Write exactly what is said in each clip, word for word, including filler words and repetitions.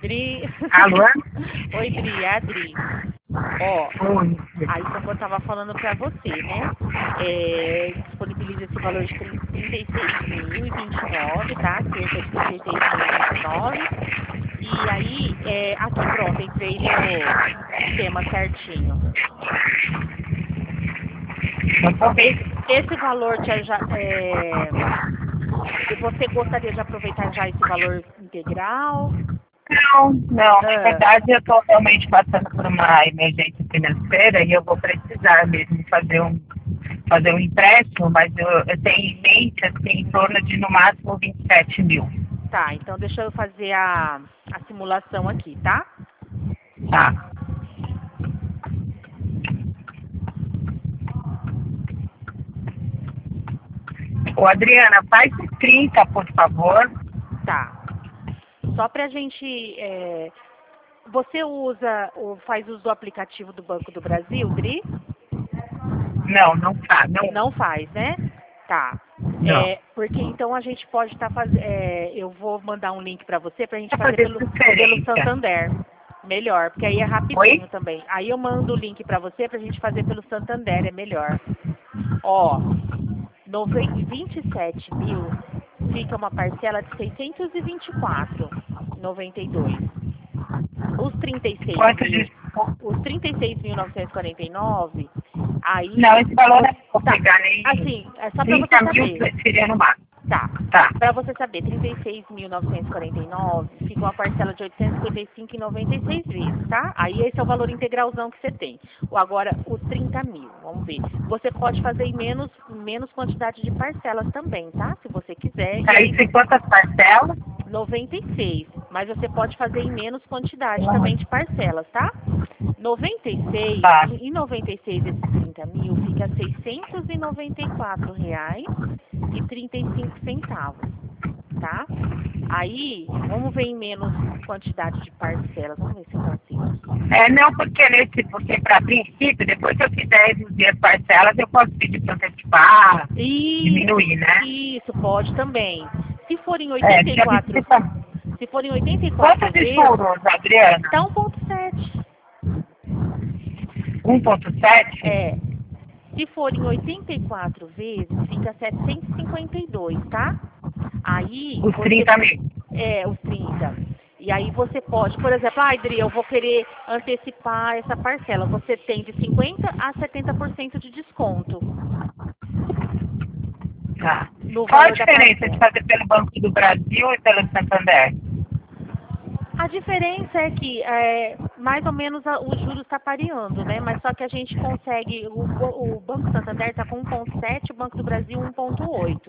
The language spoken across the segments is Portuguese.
Dri. Alô? Oi, Dri, é a Dri. Ó, Oi. aí como eu tava falando pra você, né? É, disponibiliza esse valor de trinta e seis mil e vinte e nove, tá? Cerca de trinta e seis mil e vinte e nove. E aí, é, aqui pronto, entrei no sistema certinho. Esse, esse valor te, já, é, você gostaria de aproveitar já esse valor integral? Não, não. Na Ah. verdade, eu estou realmente passando por uma emergência financeira e eu vou precisar mesmo fazer um, fazer um empréstimo, mas eu, eu tenho em mente assim, em torno de no máximo vinte e sete mil. Tá, então deixa eu fazer a, a simulação aqui, tá? Tá. Ô, Adriana, faz trinta, por favor. Tá. Só pra gente... É, você usa, ou faz uso do aplicativo do Banco do Brasil, Dri? Não, não faz. Não, Não faz, né? Tá. não. É, porque então a gente pode estar fazendo... É, eu vou mandar um link pra você pra gente Pra fazer fazer pelo, pelo transferência. Santander. Melhor, porque aí é rapidinho Oi? também. Aí eu mando o link pra você pra gente fazer pelo Santander, é melhor. Ó, vinte e sete mil fica uma parcela de seiscentos e vinte e quatro reais e noventa e dois centavos. Os trinta e seis Quanto mil, de... os trinta e seis mil novecentos e quarenta e nove, aí... Não, esse valor não vou tá, pegar nem assim, é só pra você trinta mil saber. seria no máximo. Tá. Tá. Para você saber, trinta e seis mil novecentos e quarenta e nove fica uma parcela de oitocentos e cinquenta e cinco reais e noventa e seis vezes, tá? Aí esse é o valor integralzão que você tem. O, agora, os trinta mil, vamos ver. Você pode fazer em menos, menos quantidade de parcelas também, tá? Se você quiser. E Aí aí, tem quantas parcelas? noventa e seis, mas você pode fazer em menos quantidade também de parcelas, tá? noventa e seis, Tá. em noventa e seis esses trinta mil fica seiscentos e noventa e quatro reais e trinta e cinco centavos, tá? Aí, vamos ver em menos quantidade de parcelas, vamos ver se eu consigo. É, não, porque nesse, porque para princípio, depois que eu fizer reduzir as parcelas, eu posso pedir para antecipar, Isso, diminuir, né? isso, pode também. Se forem É, oitenta e tinha quatro, antecipação. se forem oitenta e quatro Quantos de vezes, juros, Adriana? tá um ponto sete. um ponto sete? É. Se forem oitenta e quatro vezes, fica setecentos e cinquenta e dois, tá? Aí... Os você- trinta mil. É, os trinta. E aí você pode, por exemplo, ah, Adri, eu vou querer antecipar essa parcela. Você tem de cinquenta por cento a setenta por cento de desconto. Tá. No Qual a valor da diferença de parcela. fazer pelo Banco do Brasil e pelo Santander? A diferença é que é, mais ou menos a, o juros está pareando, né? Mas só que a gente consegue, o, o Banco Santander está com um ponto sete, o Banco do Brasil um ponto oito.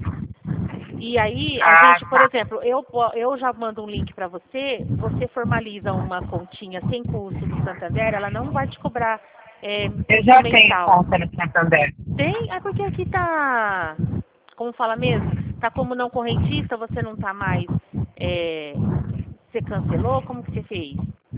E aí, a Ah, gente, por tá. exemplo, eu, po- eu já mando um link para você, você formaliza uma continha sem custo do Santander, ela não vai te cobrar é, Eu já tenho mensal. conta no Santander. Tem? É porque aqui tá, como fala mesmo, tá como não correntista, você não tá mais, é, você cancelou? Como que você fez?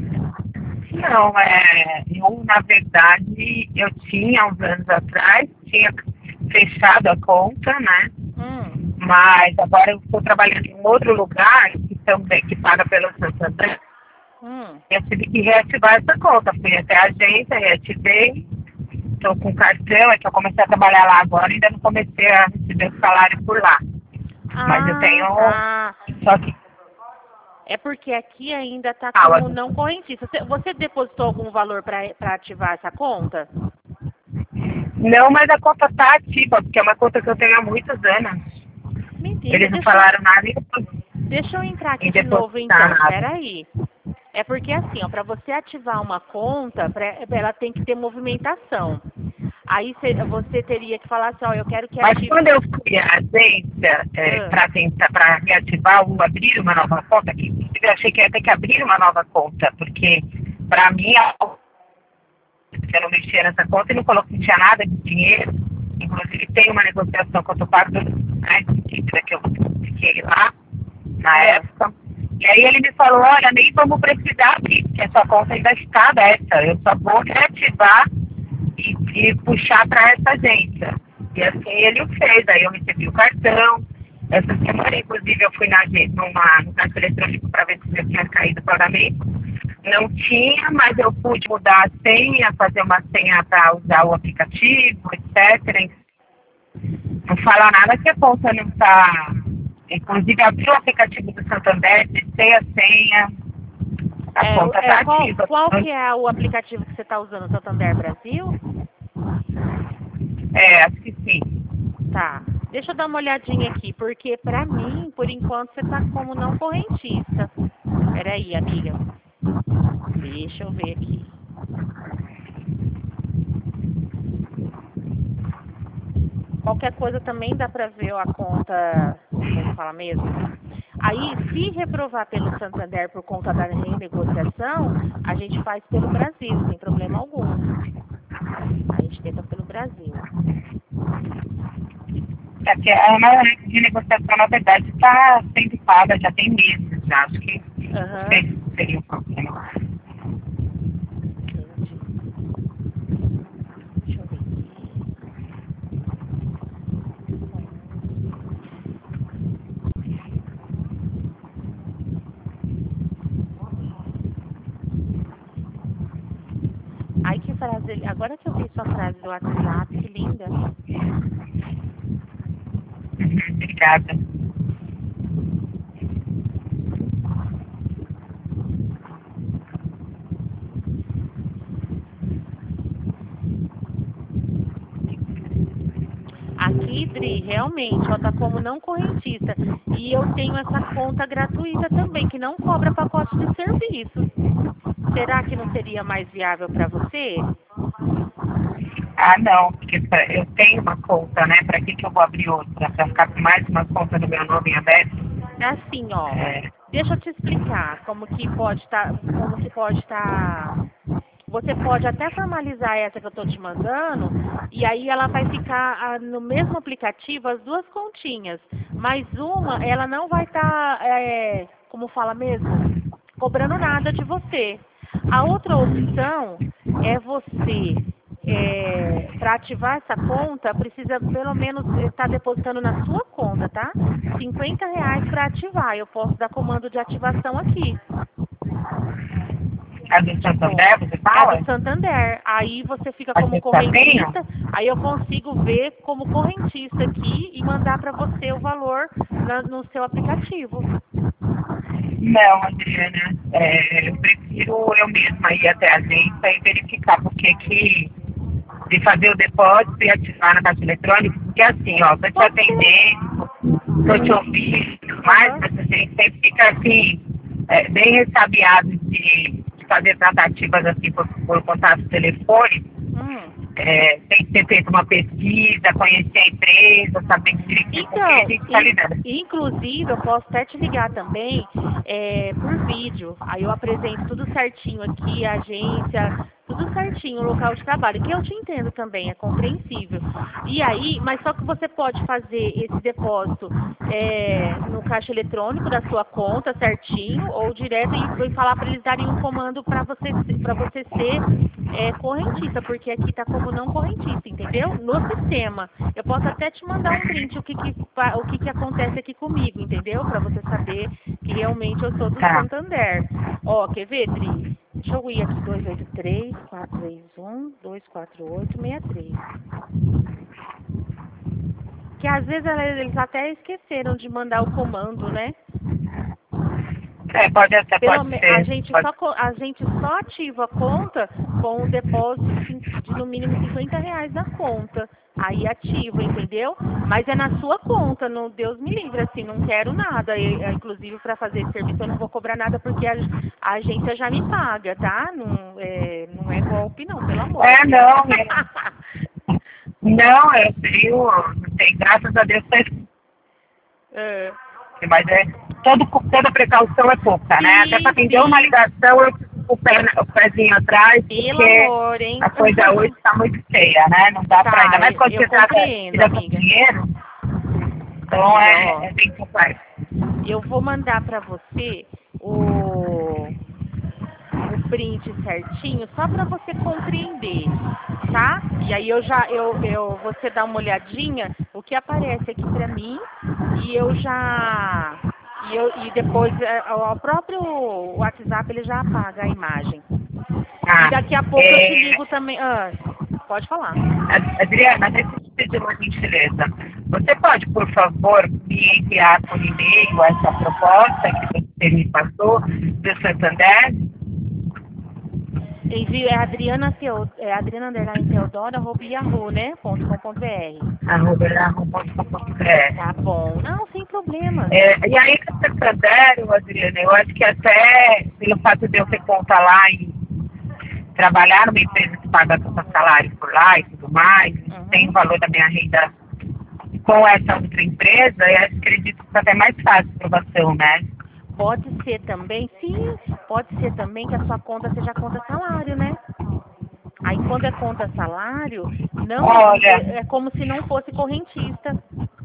Não, é, eu, na verdade, eu tinha, uns anos atrás, tinha fechado a conta, né? Hum, Mas agora eu estou trabalhando em outro lugar que também que paga pelo Santander. hum. Eu tive que reativar essa conta. Fui até a agência, reativei. Estou com cartão, é que eu comecei a trabalhar lá agora e ainda não comecei a receber o salário por lá. Mas eu tenho. Ah, tá. Só que. É porque aqui ainda tá Ah, como mas- não correntista. Você, você depositou algum valor para ativar essa conta? Não, mas a conta está ativa, porque é uma conta que eu tenho há muitos anos. Mentira, Eles não deixa, eu- falaram nada em depois- deixa eu entrar aqui em de novo depositar então. nada. Peraí. É porque assim, ó, para você ativar uma conta, pra- ela tem que ter movimentação. Aí cê- você teria que falar assim, ó, eu quero que Mas ative. quando eu fui à agência é, Ah. para tentar, para reativar ou abrir uma nova conta, que inclusive eu achei que ia ter que abrir uma nova conta, porque para mim eu não mexia nessa conta e não coloquei, não tinha nada de dinheiro. Inclusive tem uma negociação que eu estou pagando, né, que eu fiquei lá na Ah. época. E aí ele me falou, olha, nem vamos precisar abrir, porque essa conta ainda está aberta. Eu só vou reativar e, e puxar para essa agência. E assim ele o fez. Aí eu recebi o cartão Essa semana, inclusive, eu fui na, numa, no caixa eletrônico para ver se já tinha caído o pagamento. Não tinha, mas eu pude mudar a senha, fazer uma senha para usar o aplicativo, etcétera. Não fala nada que a conta não está... Inclusive, abri o aplicativo do Santander, testei a senha, a É, conta é, está qual, ativa. qual que é o aplicativo que você está usando? Santander Brasil? É, acho que sim. Tá. Deixa eu dar uma olhadinha aqui, porque pra mim, por enquanto, você tá como não correntista. Peraí, amiga. Deixa eu ver aqui. Qualquer coisa também dá pra ver a conta, como fala mesmo. Aí, se reprovar pelo Santander por conta da renegociação, a gente faz pelo Brasil, sem problema algum. A gente tenta pelo Brasil. É porque a maioria de negociação, na verdade, está sendo paga, já tem meses, já. Acho que Aham. não sei se seria um problema. Entendi. Deixa eu ver aqui. Ai, que frase. Agora que eu vi sua frase do WhatsApp, que linda. Obrigada. Aqui, Dri, realmente, ó, tá como não correntista. E eu tenho essa conta gratuita também, que não cobra pacote de serviço. Será que não seria mais viável para você? Ah, não, porque pra- eu tenho uma conta, né? Para que, que eu vou abrir outra? Para ficar com mais uma conta no meu nome em aberto? É assim, ó. É, Deixa eu te explicar como que pode estar, como que pode estar. Você pode até formalizar essa que eu estou te mandando, e aí ela vai ficar ah, no mesmo aplicativo as duas continhas. Mas uma, ela não vai estar, é, como fala mesmo, cobrando nada de você. A outra opção é você, é, para ativar essa conta, precisa pelo menos estar depositando na sua conta, tá? cinquenta reais para ativar. Eu posso dar comando de ativação aqui. a do Santander, você É fala? do Santander. Aí você fica Mas como você já tem? correntista, aí eu consigo ver como correntista aqui e mandar para você o valor na- no seu aplicativo. Não, Adriana. É, eu prefiro eu mesma ir até a agência e verificar porque que de fazer o depósito e ativar na caixa eletrônica, porque assim, ó, tô te Pode ser. atendendo, tô te ouvindo, mas Aham. mas a gente sempre fica assim, é, bem ressabiado de, de fazer tratativas assim por, por contato telefone. Hum. É, tem que ter feito uma pesquisa, conhecer a empresa, saber direitinho com quem a Então, gente está in- lidando. inclusive, eu posso até te ligar também é, por vídeo. Aí eu apresento tudo certinho aqui, a agência, tudo certinho, o local de trabalho, que eu te entendo também, é compreensível. E aí, mas só que você pode fazer esse depósito é, no caixa eletrônico da sua conta certinho, ou direto e, e falar para eles darem um comando para você, para você ser é, correntista, porque aqui tá como não correntista, entendeu? No sistema. Eu posso até te mandar um print o que que, fa- o que, que acontece aqui comigo, entendeu? Para você saber que realmente eu sou do Tá. Santander. Ó, quer ver, Dri? Deixa eu ir aqui, dois oito três, quatro três um, dois quatro oito, seis três. Que às vezes eles até esqueceram de mandar o comando, né? É, pode até, Pelo pode me- ser. a gente Pode... só co- a gente só ativa a conta com um depósito cin- de no mínimo cinquenta reais na conta. Aí ativa, entendeu? Mas é na sua conta, não, Deus me livre, assim, não quero nada. E, é, inclusive, para fazer esse serviço eu não vou cobrar nada porque a, a agência já me paga, tá? Não é, não é golpe, não, pelo amor É, de não, Deus. é. Não, eu tenho, não tem, graças a Deus, foi, É. mas é, todo, toda precaução é pouca, né? Até Sim, para atender sim. uma ligação, eu o, pé, o pezinho atrás, Pelo porque amor, hein? a coisa hoje está muito feia, né? Não dá Tá, para, ainda mais quando eu você trata compreendo, tira com amiga. dinheiro, então Amiga, ó. é, é bem complexo. Eu vou mandar para você o, o print certinho, só para você compreender, tá? E aí eu já, eu, eu, você dá uma olhadinha, o que aparece aqui para mim, e eu já, e, eu, e depois o próprio WhatsApp ele já apaga a imagem. Ah, E daqui a pouco é... eu te ligo também. Ah, pode falar. Adriana, deixa eu te pedir uma gentileza. Você pode, por favor, me enviar por e-mail essa proposta que você me passou do Santander? Envio é Adriana, Teo, é Adriana Underline Teodoro, arroba Yahoo, né? Ponto com ponto br. Arroba yahoo ponto com ponto br. Tá bom. Não, sem problema. É, e aí, com o Santander, Adriana, eu acho que até pelo fato de eu ter conta lá e trabalhar numa empresa que paga todo salário por lá e tudo mais, Uhum. tem o valor da minha renda com essa outra empresa, eu acredito que é até mais fácil a aprovação, né? Pode ser também, sim, pode ser também que a sua conta seja conta salário, né? Aí quando é conta salário, não Olha, é, é como se não fosse correntista.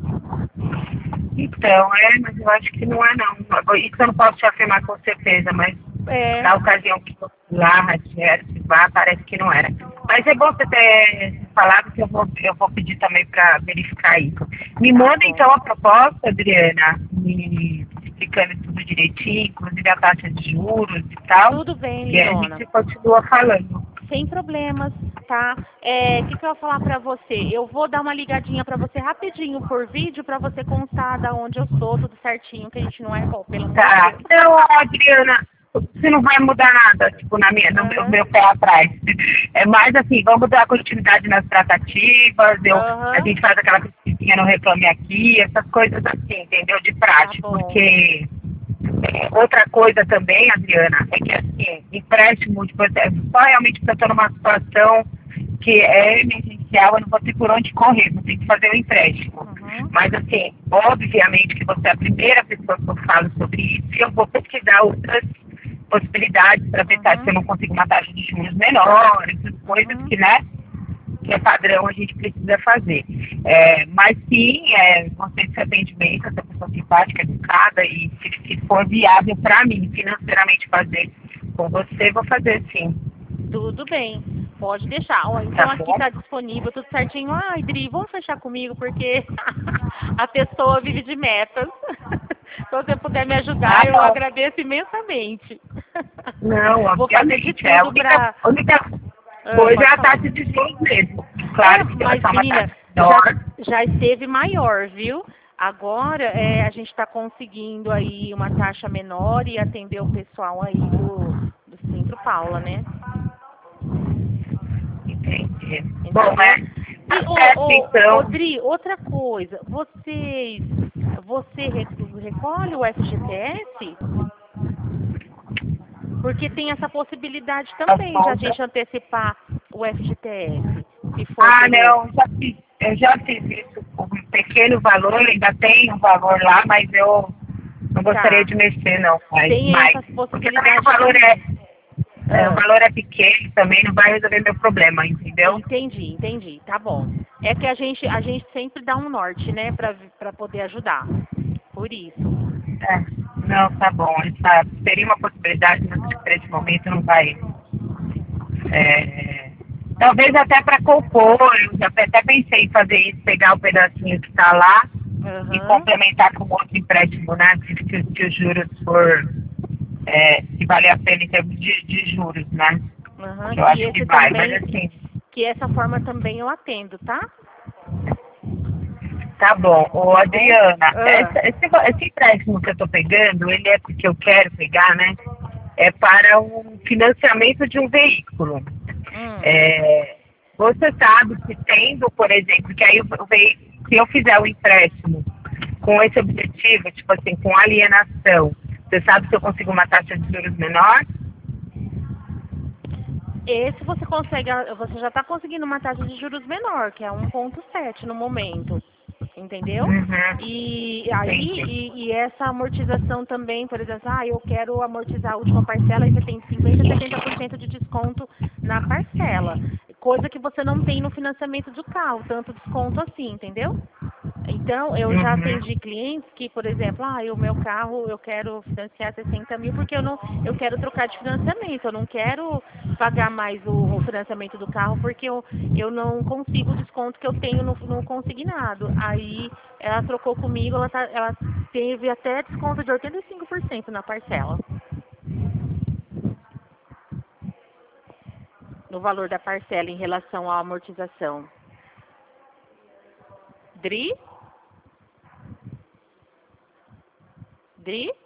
então, é, mas eu acho que não é não. Isso eu não posso te afirmar com certeza, mas É, na ocasião que eu fui lá, Ratiero, lá, parece que não era. Mas é bom você ter falado que eu vou, eu vou pedir também para verificar isso. Me manda então a proposta, Adriana, me explicando tudo direitinho, inclusive a taxa de juros e tal. tudo bem, E aí a Lindona. gente continua falando. Sem problemas, tá? É, o que, que eu vou falar pra você? Eu vou dar uma ligadinha pra você rapidinho por vídeo pra você constar da onde eu sou, tudo certinho, que a gente não é pô, pelo amor Tá, de Deus. então, Adriana, você não vai mudar nada, tipo, na minha, no Uhum. meu, meu pé atrás. É mais assim, vamos dar continuidade nas tratativas, eu, Uhum. a gente faz aquela pesquisinha no Reclame Aqui, essas coisas assim, entendeu? De prática, Tá bom. porque é, outra coisa também, Adriana, é que assim, empréstimo, tipo, é só realmente que eu estou numa situação que é emergencial, eu não vou ter por onde correr, vou ter que fazer o empréstimo. Uhum. Mas assim, obviamente que você é a primeira pessoa que eu falo sobre isso, e eu vou pesquisar outras possibilidades para ver Uhum. se eu não consigo uma taxa de juros menor, essas coisas Uhum. que, né, que é padrão a gente precisa fazer. É, mas sim, é, você se atende bem, essa pessoa simpática, educada, e se, se for viável para mim financeiramente fazer com você, vou fazer sim. Tudo bem, pode deixar. Ó, então Tá aqui bom? tá disponível, tudo certinho. Ai, Dri, vamos fechar comigo, porque a pessoa vive de metas. Se você puder me ajudar, Ah, eu não. agradeço imensamente. Não, Vou fazer de obviamente, é a tudo única, pra... a única Ah, coisa é pode a falar. taxa de juros mesmo. Claro É, que mas, ela é uma menina, taxa menor. já, já esteve maior, viu? Agora é, a gente está conseguindo aí uma taxa menor e atender o pessoal aí do, do Centro Paula, né? Entendi. Entendeu? Bom, é. E, Tá ô, certo, ô, então. ô, Dri, outra coisa, vocês, você re- recolhe o F G T S? Porque tem essa possibilidade também de a Conta. gente antecipar o F G T S, se for Ah, pelo... não, já fiz, eu já fiz isso com um pequeno valor, ainda tem um valor lá, mas eu não gostaria Tá. de mexer, não, mais. Tem mais. essa Porque também o possibilidade valor é, também. é, o Ah. valor é pequeno, também não vai resolver meu problema, entendeu? Entendi, entendi. Tá bom. É que a gente, a gente sempre dá um norte, né, pra, pra poder ajudar. Por isso. É, não, tá bom. Essa seria uma possibilidade, mas acho que por esse momento não vai. É, talvez até para compor, eu já até pensei em fazer isso, pegar o pedacinho que está lá e Aham. complementar com outro empréstimo, né? Se, se, se os juros for, é, se vale a pena em termos de, de juros, né? Aham. Eu E acho que esse vai, também, mas assim, que essa forma também eu atendo, tá? tá bom. Ô Tá bom? Adriana, Ah. essa, esse, esse empréstimo que eu estou pegando, ele é porque eu quero pegar, né? É para o financiamento de um veículo. Hum. É, você sabe se tendo, por exemplo, que aí o veículo, se eu fizer o empréstimo com esse objetivo, tipo assim, com alienação, você sabe se eu consigo uma taxa de juros menor? Esse você consegue, você já está conseguindo uma taxa de juros menor, que é um ponto sete no momento. Entendeu? Uhum. E aí, Entendi. e, e essa amortização também, por exemplo, ah, eu quero amortizar a última parcela e você tem cinquenta, setenta por cento de desconto na parcela. Coisa que você não tem no financiamento do carro, tanto desconto assim, entendeu? Então, eu já Uhum. atendi clientes que, por exemplo, ah, o meu carro eu quero financiar sessenta mil porque eu não, eu quero trocar de financiamento, eu não quero pagar mais o, o financiamento do carro porque eu, eu não consigo o desconto que eu tenho no, no consignado. Aí ela trocou comigo, ela, tá, ela teve até desconto de oitenta e cinco por cento na parcela, no valor da parcela em relação à amortização. Dri? Dri?